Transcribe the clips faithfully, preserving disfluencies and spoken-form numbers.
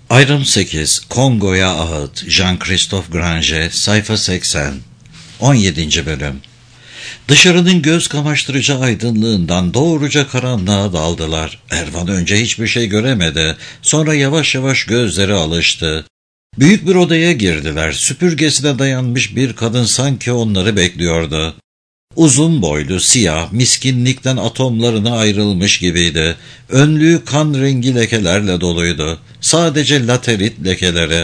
Ayrım sekiz. Kongo'ya Ahıt. Jean-Christophe Granger. Sayfa seksen. on yedinci bölüm. Dışarının göz kamaştırıcı aydınlığından doğruca karanlığa daldılar. Ervan önce hiçbir şey göremedi. Sonra yavaş yavaş gözleri alıştı. Büyük bir odaya girdiler. Süpürgesine dayanmış bir kadın sanki onları bekliyordu. Uzun boylu, siyah, miskinlikten atomlarına ayrılmış gibiydi. Önlüğü kan rengi lekelerle doluydu. Sadece laterit lekeleri.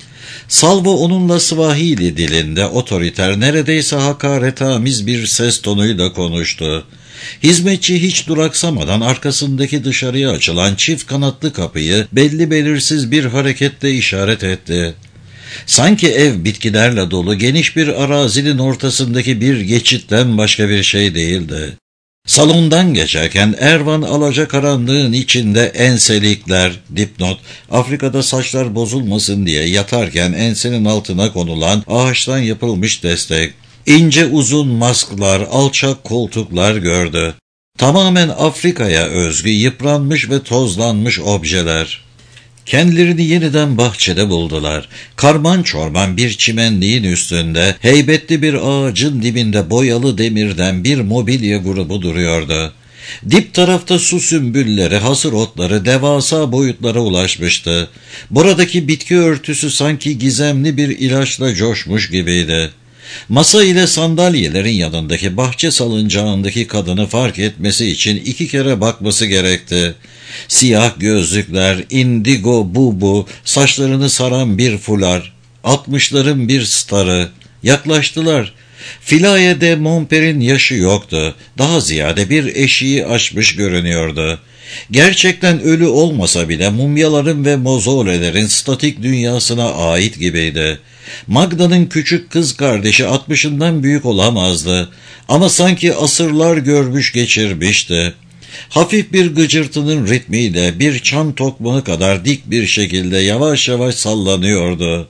Salvo onunla Swahili dilinde otoriter, neredeyse hakaretamiz bir ses tonuyla konuştu. Hizmetçi hiç duraksamadan arkasındaki dışarıya açılan çift kanatlı kapıyı belli belirsiz bir hareketle işaret etti. Sanki ev bitkilerle dolu geniş bir arazinin ortasındaki bir geçitten başka bir şey değildi. Salondan geçerken Ervan alacakaranlığın içinde enselikler, dipnot, Afrika'da saçlar bozulmasın diye yatarken ensenin altına konulan ağaçtan yapılmış destek, ince uzun masklar, alçak koltuklar gördü. Tamamen Afrika'ya özgü yıpranmış ve tozlanmış objeler. Kendilerini yeniden bahçede buldular. Karman çorman bir çimenliğin üstünde, heybetli bir ağacın dibinde boyalı demirden bir mobilya grubu duruyordu. Dip tarafta su sümbülleri, hasır otları devasa boyutlara ulaşmıştı. Buradaki bitki örtüsü sanki gizemli bir ilaçla coşmuş gibiydi. Masa ile sandalyelerin yanındaki bahçe salıncağındaki kadını fark etmesi için iki kere bakması gerekti. Siyah gözlükler, indigo bubu, saçlarını saran bir fular, altmışların bir starı. Yaklaştılar. Philae de Montper'in yaşı yoktu. Daha ziyade bir eşiği aşmış görünüyordu. Gerçekten ölü olmasa bile mumyaların ve mozolelerin statik dünyasına ait gibiydi. Magda'nın küçük kız kardeşi altmışından büyük olamazdı. Ama sanki asırlar görmüş geçirmişti. Hafif bir gıcırtının ritmiyle bir çan tokmağı kadar dik bir şekilde yavaş yavaş sallanıyordu.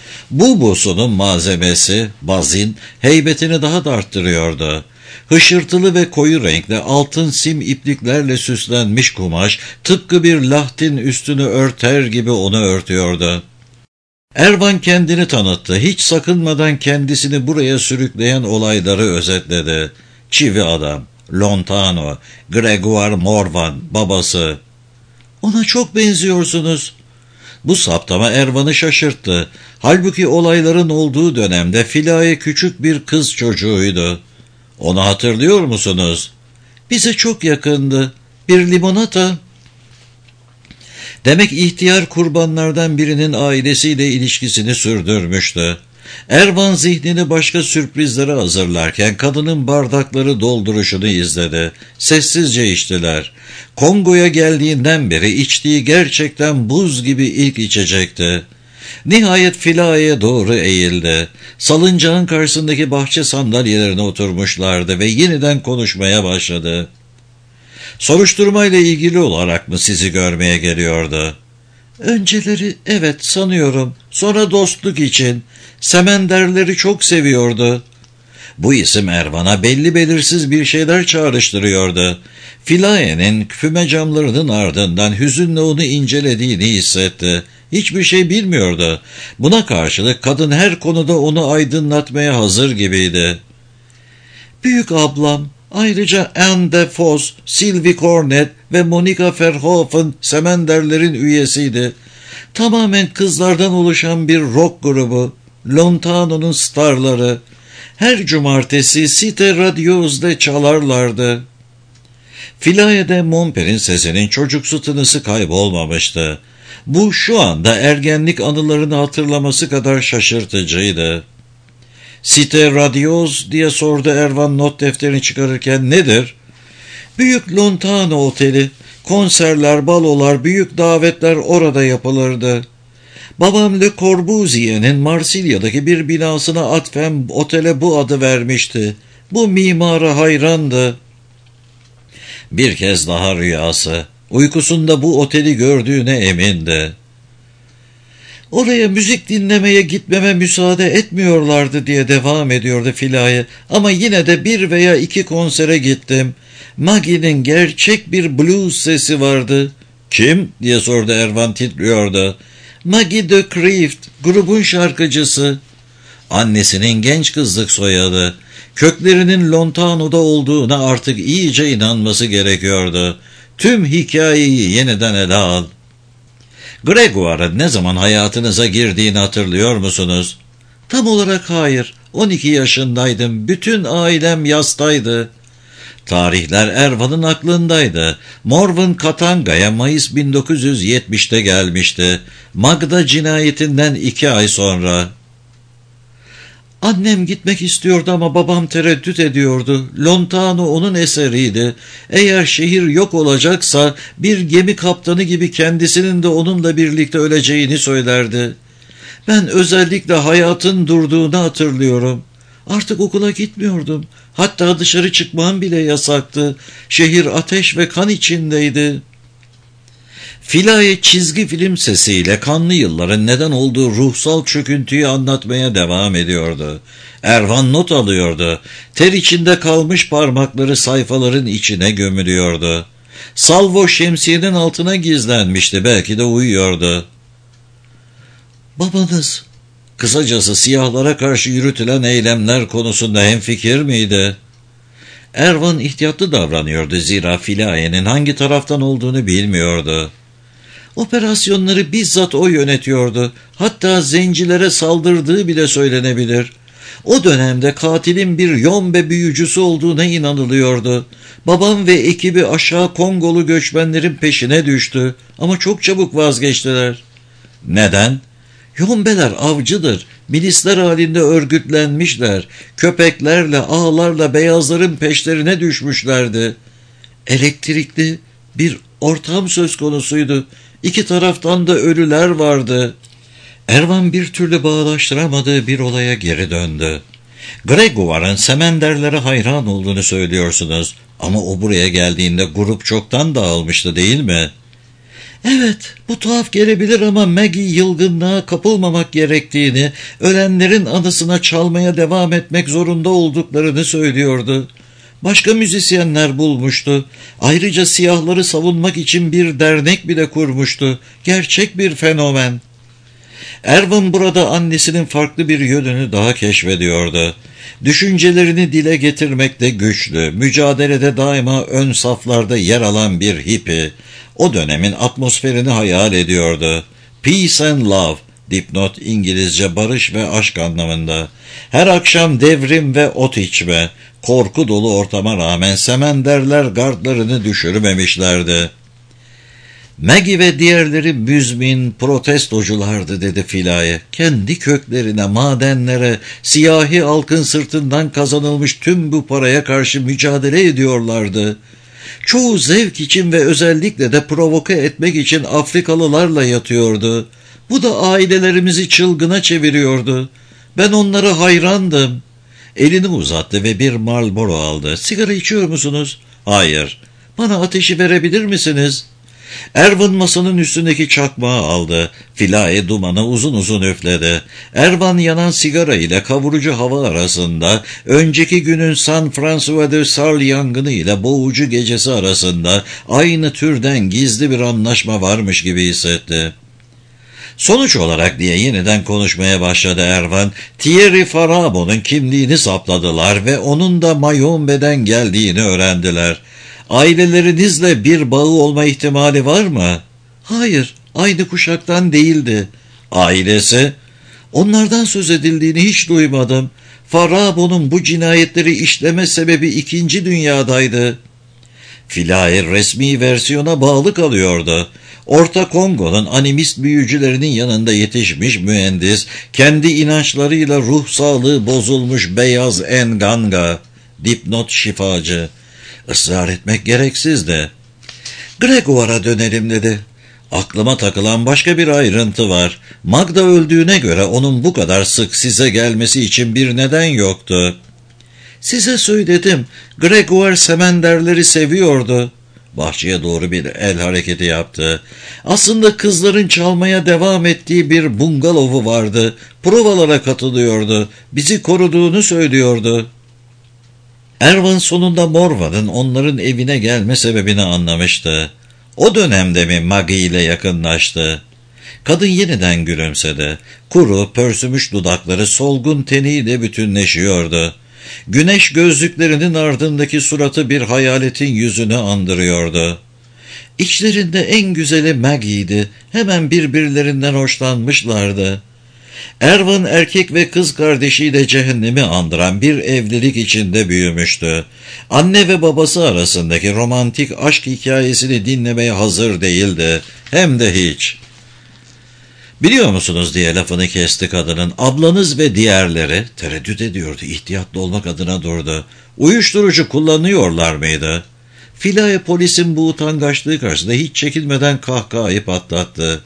Bu busunun malzemesi, bazin, heybetini daha da arttırıyordu. Hışırtılı ve koyu renkli altın sim ipliklerle süslenmiş kumaş, tıpkı bir lahtin üstünü örter gibi onu örtüyordu. Ervan kendini tanıttı. Hiç sakınmadan kendisini buraya sürükleyen olayları özetledi. Çivi adam, Lontano, Gregoire Morvan, babası. "Ona çok benziyorsunuz." Bu saptama Ervan'ı şaşırttı. Halbuki olayların olduğu dönemde Philae küçük bir kız çocuğuydu. "Onu hatırlıyor musunuz?" "Bize çok yakındı. Bir limonata." Demek ihtiyar kurbanlardan birinin ailesiyle ilişkisini sürdürmüştü. Ervan zihnini başka sürprizlere hazırlarken kadının bardakları dolduruşunu izledi. Sessizce içtiler. Kongo'ya geldiğinden beri içtiği gerçekten buz gibi ilk içecekti. Nihayet Philae'ye doğru eğildi. Salıncağın karşısındaki bahçe sandalyelerine oturmuşlardı ve yeniden konuşmaya başladı. "Soruşturmayla ilgili olarak mı sizi görmeye geliyordu?" "Önceleri evet sanıyorum. Sonra dostluk için. Semenderleri çok seviyordu." Bu isim Ervan'a belli belirsiz bir şeyler çağrıştırıyordu. Philae'nin füme camlarının ardından hüzünle onu incelediğini hissetti. Hiçbir şey bilmiyordu. Buna karşılık kadın her konuda onu aydınlatmaya hazır gibiydi. "Büyük ablam, ayrıca Anne de Vos, Sylvie Cornet ve Monica Verhoeven Semenderlerin üyesiydi. Tamamen kızlardan oluşan bir rock grubu. Lontano'nun starları. Her cumartesi Site Radios'da çalarlardı." Philae de Montper'in sesinin çocuksu tınısı kaybolmamıştı. Bu şu anda ergenlik anılarını hatırlaması kadar şaşırtıcıydı. "Site Radios?" diye sordu Ervan not defterini çıkarırken. "Nedir?" "Büyük Lontano Oteli. Konserler, balolar, büyük davetler orada yapılırdı. Babam Le Corbusier'in Marsilya'daki bir binasına atfen otele bu adı vermişti. Bu mimara hayrandı." Bir kez daha rüyası. Uykusunda bu oteli gördüğüne emindi. "Oraya müzik dinlemeye gitmeme müsaade etmiyorlardı" diye devam ediyordu Philae. "Ama yine de bir veya iki konsere gittim. Maggie'nin gerçek bir blues sesi vardı." "Kim?" diye sordu Ervan, titriyordu. Maggie de Kreeft, grubun şarkıcısı. Annesinin genç kızlık soyadı. Köklerinin Lontano'da olduğuna artık iyice inanması gerekiyordu. Tüm hikayeyi yeniden ele al. Gregoire'ın ne zaman hayatınıza girdiğini hatırlıyor musunuz? Tam olarak hayır. on iki yaşındaydım. Bütün ailem yastaydı. Tarihler Ervan'ın aklındaydı. Morven Katanga'ya Mayıs bin dokuz yüz yetmişte gelmişti. Magda cinayetinden iki ay sonra. Annem gitmek istiyordu ama babam tereddüt ediyordu. Lontano onun eseriydi. Eğer şehir yok olacaksa bir gemi kaptanı gibi kendisinin de onunla birlikte öleceğini söylerdi. Ben özellikle hayatın durduğunu hatırlıyorum. Artık okula gitmiyordum. Hatta dışarı çıkmam bile yasaktı. Şehir ateş ve kan içindeydi. Philae çizgi film sesiyle kanlı yılların neden olduğu ruhsal çöküntüyü anlatmaya devam ediyordu. Ervan not alıyordu. Ter içinde kalmış parmakları sayfaların içine gömülüyordu. Salvo şemsiyenin altına gizlenmişti. Belki de uyuyordu. Babanız, kısacası siyahlara karşı yürütülen eylemler konusunda hemfikir miydi? Ervan ihtiyatlı davranıyordu, zira Philae'nin hangi taraftan olduğunu bilmiyordu. Operasyonları bizzat o yönetiyordu. Hatta zencilere saldırdığı bile söylenebilir. O dönemde katilin bir Yombe büyücüsü olduğuna inanılıyordu. Babam ve ekibi aşağı Kongolu göçmenlerin peşine düştü ama çok çabuk vazgeçtiler. Neden? Yombeler avcıdır. Milisler halinde örgütlenmişler. Köpeklerle, ağlarla beyazların peşlerine düşmüşlerdi. Elektrikli bir ortam söz konusuydu. İki taraftan da ölüler vardı. Ervan bir türlü bağdaştıramadığı bir olaya geri döndü. Gregoire'ın Semenderlere hayran olduğunu söylüyorsunuz. Ama o buraya geldiğinde grup çoktan dağılmıştı, değil mi? Evet, bu tuhaf gelebilir ama Maggie yılgınlığa kapılmamak gerektiğini, ölenlerin anısına çalmaya devam etmek zorunda olduklarını söylüyordu. Başka müzisyenler bulmuştu. Ayrıca siyahları savunmak için bir dernek bile kurmuştu. Gerçek bir fenomen. Ervan burada annesinin farklı bir yönünü daha keşfediyordu. Düşüncelerini dile getirmekte güçlü, mücadelede daima ön saflarda yer alan bir hippi. O dönemin atmosferini hayal ediyordu. Peace and love, dipnot İngilizce barış ve aşk anlamında. Her akşam devrim ve ot içme, korku dolu ortama rağmen Semenderler gardlarını düşürmemişlerdi. Maggie ve diğerleri müzmin protestoculardı, dedi Philae. Kendi köklerine, madenlere, siyahi halkın sırtından kazanılmış tüm bu paraya karşı mücadele ediyorlardı. Çoğu zevk için ve özellikle de provoke etmek için Afrikalılarla yatıyordu. Bu da ailelerimizi çılgına çeviriyordu. Ben onlara hayrandım. Elini uzattı ve bir Marlboro aldı. Sigara içiyor musunuz? Hayır. Bana ateşi verebilir misiniz? Ervan masanın üstündeki çakmağı aldı. Philae dumanı uzun uzun üfledi. Ervan yanan sigara ile kavurucu hava arasında, önceki günün San François de Sales yangını ile boğucu gecesi arasında aynı türden gizli bir anlaşma varmış gibi hissetti. Sonuç olarak diye yeniden konuşmaya başladı Ervan, Thierry Farabo'nun kimliğini sapladılar ve onun da Mayombe'den geldiğini öğrendiler. Ailelerinizle bir bağı olma ihtimali var mı? Hayır, aynı kuşaktan değildi. Ailesi? Onlardan söz edildiğini hiç duymadım. Farabo'nun bu cinayetleri işleme sebebi ikinci dünyadaydı. Philae resmi versiyona bağlı kalıyordu. Orta Kongo'nun animist büyücülerinin yanında yetişmiş mühendis, kendi inançlarıyla ruh sağlığı bozulmuş beyaz Enganga, dipnot şifacı. Israr etmek gereksizdi. Gregoire'a dönelim, dedi. Aklıma takılan başka bir ayrıntı var. Magda öldüğüne göre onun bu kadar sık size gelmesi için bir neden yoktu. Size söyledim. Gregoire Semenderleri seviyordu. Bahçeye doğru bir el hareketi yaptı. Aslında kızların çalmaya devam ettiği bir bungalovu vardı. Provalara katılıyordu. Bizi koruduğunu söylüyordu. Ervan sonunda Morvan'ın onların evine gelme sebebini anlamıştı. O dönemde mi Maggie ile yakınlaştı? Kadın yeniden gülümsedi. Kuru, pörsümüş dudakları solgun teniyle bütünleşiyordu. Güneş gözlüklerinin ardındaki suratı bir hayaletin yüzünü andırıyordu. İçlerinde en güzeli Maggie'ydi. Hemen birbirlerinden hoşlanmışlardı. Ervan erkek ve kız kardeşiyle cehennemi andıran bir evlilik içinde büyümüştü. Anne ve babası arasındaki romantik aşk hikayesini dinlemeye hazır değildi. Hem de hiç. Biliyor musunuz diye lafını kesti kadının. Ablanız ve diğerleri tereddüt ediyordu. İhtiyatlı olmak adına durdu. Uyuşturucu kullanıyorlar mıydı? Philae polisin bu utangaçlığı karşısında hiç çekinmeden kahkahayı patlattı.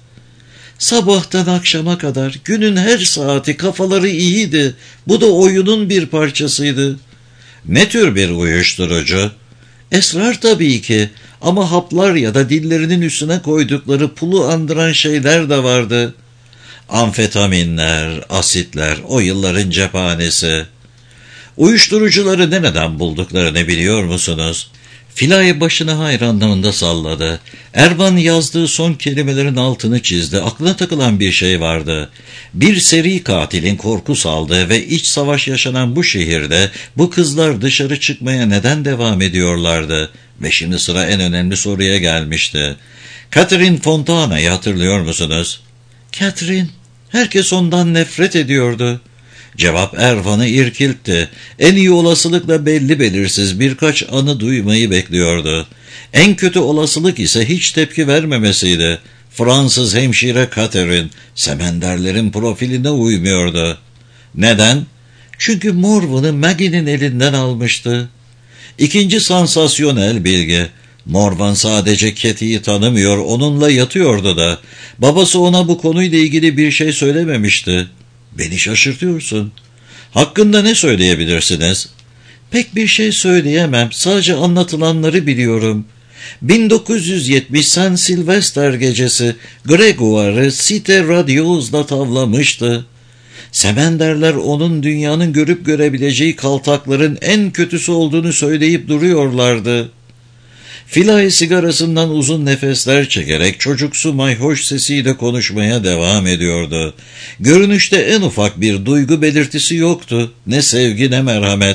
Sabahtan akşama kadar günün her saati kafaları iyiydi. Bu da oyunun bir parçasıydı. Ne tür bir uyuşturucu? Esrar tabii ki, ama haplar ya da dillerinin üstüne koydukları pulu andıran şeyler de vardı. Amfetaminler, asitler, o yılların cephanesi. Uyuşturucuları nereden bulduklarını biliyor musunuz? Philae başını hayır anlamında salladı. Ervan yazdığı son kelimelerin altını çizdi. Aklına takılan bir şey vardı. Bir seri katilin korku saldığı ve iç savaş yaşanan bu şehirde bu kızlar dışarı çıkmaya neden devam ediyorlardı? Ve şimdi sıra en önemli soruya gelmişti. Catherine Fontana'yı hatırlıyor musunuz? Catherine, herkes ondan nefret ediyordu. Cevap Ervan'ı irkiltti. En iyi olasılıkla belli belirsiz birkaç anı duymayı bekliyordu. En kötü olasılık ise hiç tepki vermemesiydi. Fransız hemşire Catherine, semenderlerin profiline uymuyordu. Neden? Çünkü Morven'ı Maggie'nin elinden almıştı. İkinci sansasyonel bilgi. Morvan sadece Cathy'yi tanımıyor, onunla yatıyordu da. Babası ona bu konuyla ilgili bir şey söylememişti. Beni şaşırtıyorsun. Hakkında ne söyleyebilirsiniz? Pek bir şey söyleyemem. Sadece anlatılanları biliyorum. bin dokuz yüz yetmiş Saint Sylvester gecesi Gregoire'ı Site Radios'la tavlamıştı. Semenderler onun dünyanın görüp görebileceği kaltakların en kötüsü olduğunu söyleyip duruyorlardı. Philae sigarasından uzun nefesler çekerek çocuksu mayhoş sesiyle konuşmaya devam ediyordu. Görünüşte en ufak bir duygu belirtisi yoktu. Ne sevgi ne merhamet.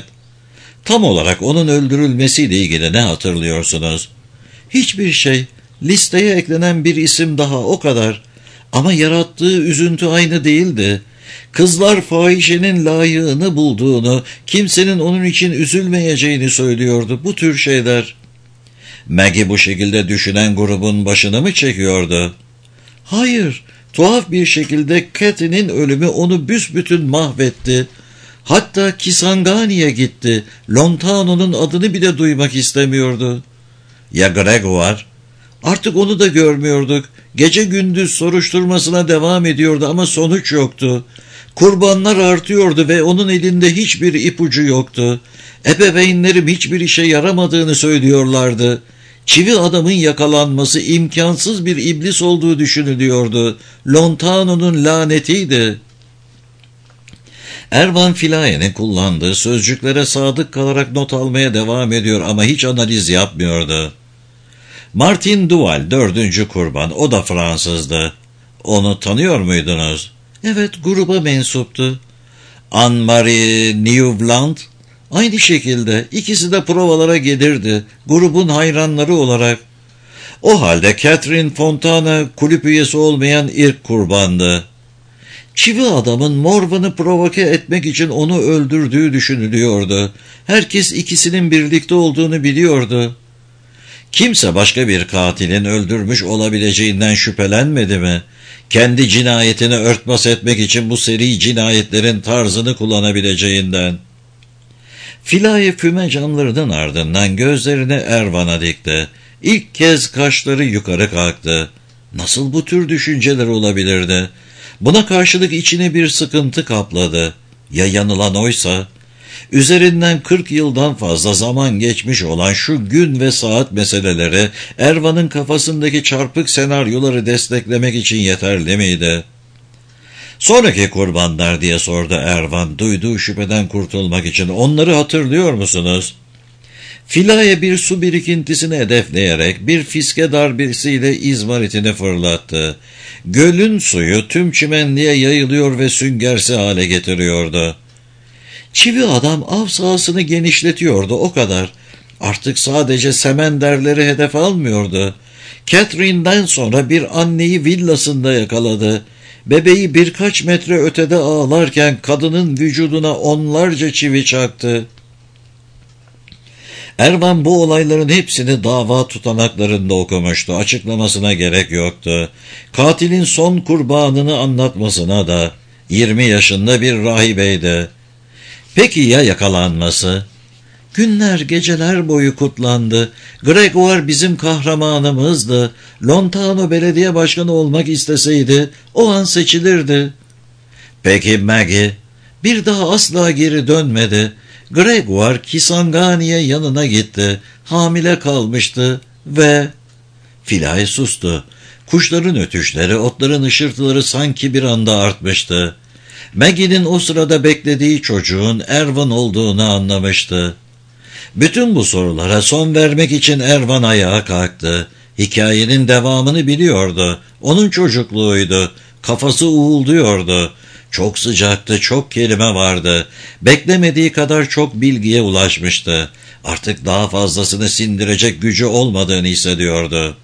Tam olarak onun öldürülmesiyle ilgili ne hatırlıyorsunuz? Hiçbir şey. Listeye eklenen bir isim daha, o kadar. Ama yarattığı üzüntü aynı değildi. Kızlar fahişenin layığını bulduğunu, kimsenin onun için üzülmeyeceğini söylüyordu. Bu tür şeyler. Maggie bu şekilde düşünen grubun başını mı çekiyordu? Hayır, tuhaf bir şekilde Cathy'nin ölümü onu büsbütün mahvetti. Hatta Kisangani'ye gitti. Lontano'nun adını bile duymak istemiyordu. Ya Gregoire? Artık onu da görmüyorduk. Gece gündüz soruşturmasına devam ediyordu ama sonuç yoktu. Kurbanlar artıyordu ve onun elinde hiçbir ipucu yoktu. Ebeveynlerim hiçbir işe yaramadığını söylüyorlardı. Çivi adamın yakalanması imkansız bir iblis olduğu düşünülüyordu. Lontano'nun lanetiydi. Ervan Philae'nin kullandığı sözcüklere sadık kalarak not almaya devam ediyor ama hiç analiz yapmıyordu. Martin Duval, dördüncü kurban, o da Fransızdı. Onu tanıyor muydunuz? Evet, gruba mensuptu. Anne-Marie Newland, aynı şekilde ikisi de provalara gelirdi, grubun hayranları olarak. O halde Catherine Fontana kulüp üyesi olmayan ilk kurbandı. Çivi adamın Morvan'ı provoke etmek için onu öldürdüğü düşünülüyordu. Herkes ikisinin birlikte olduğunu biliyordu. Kimse başka bir katilin öldürmüş olabileceğinden şüphelenmedi mi? Kendi cinayetini örtbas etmek için bu seri cinayetlerin tarzını kullanabileceğinden. Philae füme camlarının ardından gözlerini Ervan'a dikti. İlk kez kaşları yukarı kalktı. Nasıl bu tür düşünceler olabilirdi? Buna karşılık içine bir sıkıntı kapladı. Ya yanılan oysa? Üzerinden kırk yıldan fazla zaman geçmiş olan şu gün ve saat meseleleri Ervan'ın kafasındaki çarpık senaryoları desteklemek için yeterli miydi? Sonraki kurbanlar diye sordu Ervan, duyduğu şüpheden kurtulmak için. Onları hatırlıyor musunuz? Filaya bir su birikintisini hedefleyerek bir fiske darbesiyle izmaritini fırlattı. Gölün suyu tüm çimenliğe yayılıyor ve süngersi hale getiriyordu. Çivi adam av sahasını genişletiyordu, o kadar. Artık sadece semenderleri hedef almıyordu. Catherine'den sonra bir anneyi villasında yakaladı. Bebeği birkaç metre ötede ağlarken kadının vücuduna onlarca çivi çaktı. Ervan bu olayların hepsini dava tutanaklarında okumuştu. Açıklamasına gerek yoktu. Katilin son kurbanını anlatmasına da. yirmi yaşında bir rahibeydi. Peki ya yakalanması? Günler geceler boyu kutlandı. Gregoire bizim kahramanımızdı. Lontano belediye başkanı olmak isteseydi o an seçilirdi. Peki Maggie? Bir daha asla geri dönmedi. Gregoire Kisangani'ye yanına gitti. Hamile kalmıştı ve... Philae sustu. Kuşların ötüşleri, otların ışırtıları sanki bir anda artmıştı. Maggie'nin o sırada beklediği çocuğun Ervan olduğunu anlamıştı. Bütün bu sorulara son vermek için Ervan ayağa kalktı. Hikayenin devamını biliyordu. Onun çocukluğuydu. Kafası uğulduyordu. Çok sıcaktı, çok kelime vardı. Beklemediği kadar çok bilgiye ulaşmıştı. Artık daha fazlasını sindirecek gücü olmadığını hissediyordu.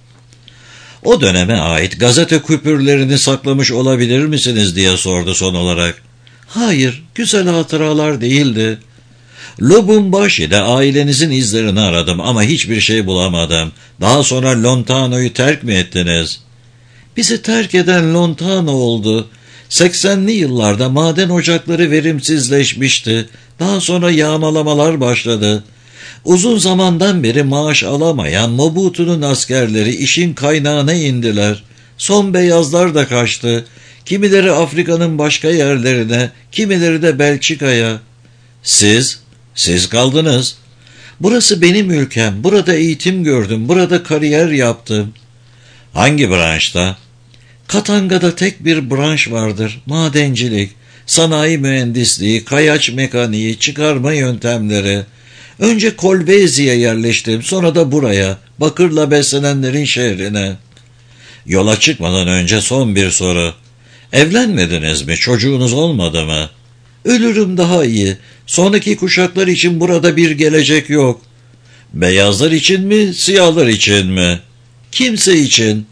O döneme ait gazete küpürlerini saklamış olabilir misiniz diye sordu son olarak. Hayır, güzel hatıralar değildi. Lubumbaşi'de ailenizin izlerini aradım ama hiçbir şey bulamadım. Daha sonra Lontano'yu terk mi ettiniz? Bizi terk eden Lontano oldu. seksenli yıllarda maden ocakları verimsizleşmişti. Daha sonra yağmalamalar başladı. Uzun zamandan beri maaş alamayan Mobutu'nun askerleri işin kaynağına indiler. Son beyazlar da kaçtı. Kimileri Afrika'nın başka yerlerine, kimileri de Belçika'ya. Siz, siz kaldınız. Burası benim ülkem. Burada eğitim gördüm. Burada kariyer yaptım. Hangi branşta? Katanga'da tek bir branş vardır. Madencilik, sanayi mühendisliği, kayaç mekaniği, çıkarma yöntemleri. Önce Kolvezi'ye yerleştim, sonra da buraya, bakırla beslenenlerin şehrine. Yola çıkmadan önce son bir soru. Evlenmediniz mi? Çocuğunuz olmadı mı? Ölürüm daha iyi. Sonraki kuşaklar için burada bir gelecek yok. Beyazlar için mi, siyahlar için mi? Kimse için.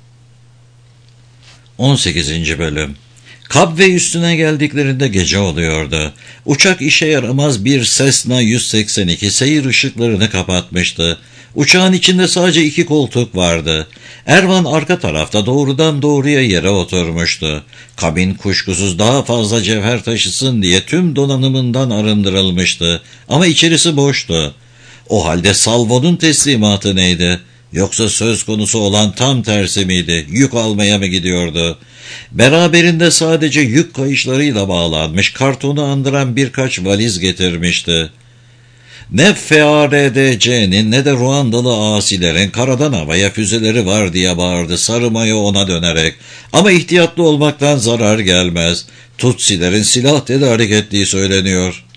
on sekizinci Bölüm. Kab ve üstüne geldiklerinde gece oluyordu. Uçak işe yaramaz bir Cessna yüz seksen iki seyir ışıklarını kapatmıştı. Uçağın içinde sadece iki koltuk vardı. Ervan arka tarafta doğrudan doğruya yere oturmuştu. Kabin kuşkusuz daha fazla cevher taşısın diye tüm donanımından arındırılmıştı. Ama içerisi boştu. O halde Salvo'nun teslimatı neydi? Yoksa söz konusu olan tam tersi miydi? Yük almaya mı gidiyordu? Beraberinde sadece yük kayışlarıyla bağlanmış, kartonu andıran birkaç valiz getirmişti. Ne F A R D C'nin ne de Ruandalı asilerin karadan havaya füzeleri var diye bağırdı sarı mayo ona dönerek. Ama ihtiyatlı olmaktan zarar gelmez. Tutsilerin silah tedarik ettiği söyleniyor.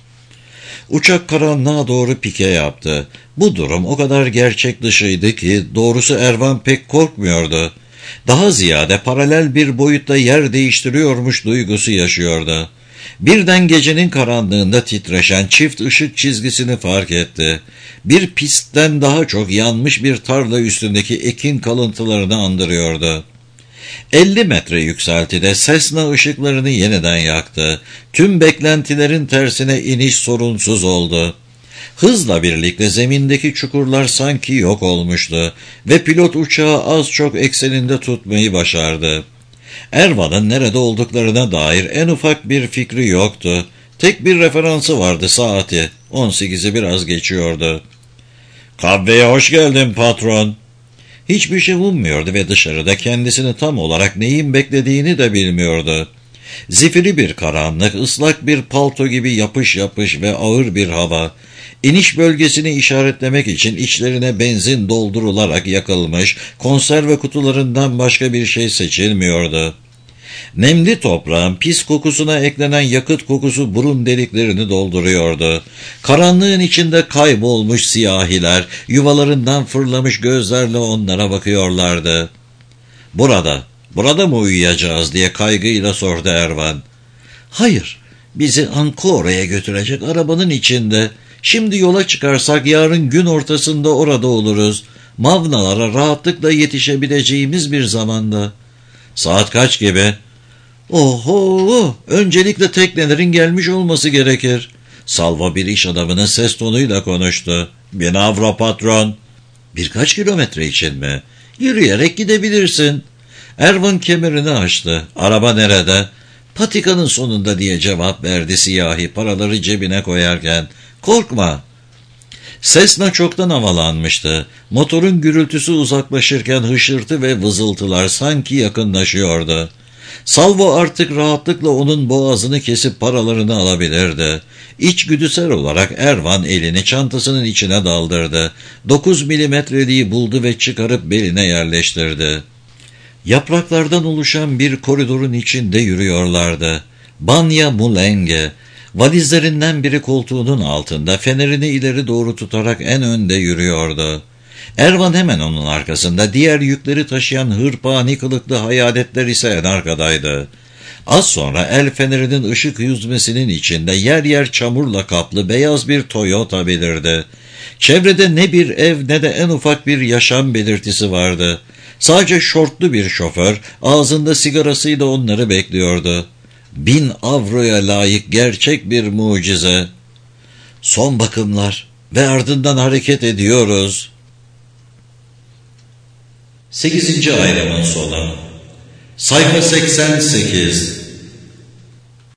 Uçak karanlığa doğru pike yaptı. Bu durum o kadar gerçek dışıydı ki doğrusu Ervan pek korkmuyordu. Daha ziyade paralel bir boyutta yer değiştiriyormuş duygusu yaşıyordu. Birden gecenin karanlığında titreşen çift ışık çizgisini fark etti. Bir pistten daha çok yanmış bir tarla üstündeki ekin kalıntılarını andırıyordu. elli metre yükseltide Cessna ışıklarını yeniden yaktı. Tüm beklentilerin tersine iniş sorunsuz oldu. Hızla birlikte zemindeki çukurlar sanki yok olmuştu ve pilot uçağı az çok ekseninde tutmayı başardı. Ervan'ın nerede olduklarına dair en ufak bir fikri yoktu. Tek bir referansı vardı, saati. on sekizi biraz geçiyordu. "Kahveye hoş geldin patron." Hiçbir şey ummuyordu ve dışarıda kendisini tam olarak neyin beklediğini de bilmiyordu. Zifiri bir karanlık, ıslak bir palto gibi yapış yapış ve ağır bir hava. İniş bölgesini işaretlemek için içlerine benzin doldurularak yakılmış konserve kutularından başka bir şey seçilmiyordu. Nemli toprağın pis kokusuna eklenen yakıt kokusu burun deliklerini dolduruyordu. Karanlığın içinde kaybolmuş siyahiler, yuvalarından fırlamış gözlerle onlara bakıyorlardı. ''Burada, burada mı uyuyacağız?'' diye kaygıyla sordu Ervan. ''Hayır, bizi Ankora'ya götürecek arabanın içinde. Şimdi yola çıkarsak yarın gün ortasında orada oluruz. Mavnalara rahatlıkla yetişebileceğimiz bir zamanda.'' ''Saat kaç gibi?'' ''Oho, öncelikle teknelerin gelmiş olması gerekir.'' Salvo bir iş adamının ses tonuyla konuştu. ''Bin avro patron.'' ''Birkaç kilometre için mi?'' ''Yürüyerek gidebilirsin.'' Ervan kemerini açtı. ''Araba nerede?'' ''Patikanın sonunda.'' diye cevap verdi siyahi paraları cebine koyarken. ''Korkma.'' Cessna çoktan havalanmıştı. Motorun gürültüsü uzaklaşırken hışırtı ve vızıltılar sanki yakınlaşıyordu. Salvo artık rahatlıkla onun boğazını kesip paralarını alabilirdi. İçgüdüsel olarak Ervan elini çantasının içine daldırdı. Dokuz milimetreliği buldu ve çıkarıp beline yerleştirdi. Yapraklardan oluşan bir koridorun içinde yürüyorlardı. Banya Mulenge, valizlerinden biri koltuğunun altında, fenerini ileri doğru tutarak en önde yürüyordu. Ervan hemen onun arkasında, diğer yükleri taşıyan hırpani kılıklı hayaletler ise en arkadaydı. Az sonra el fenerinin ışık yüzmesinin içinde yer yer çamurla kaplı beyaz bir Toyota belirdi. Çevrede ne bir ev ne de en ufak bir yaşam belirtisi vardı. Sadece şortlu bir şoför ağzında sigarasıyla onları bekliyordu. Bin avroya layık gerçek bir mucize. Son bakımlar ve ardından hareket ediyoruz. Sekizinci ayrımın sonu. Sayfa seksen sekiz.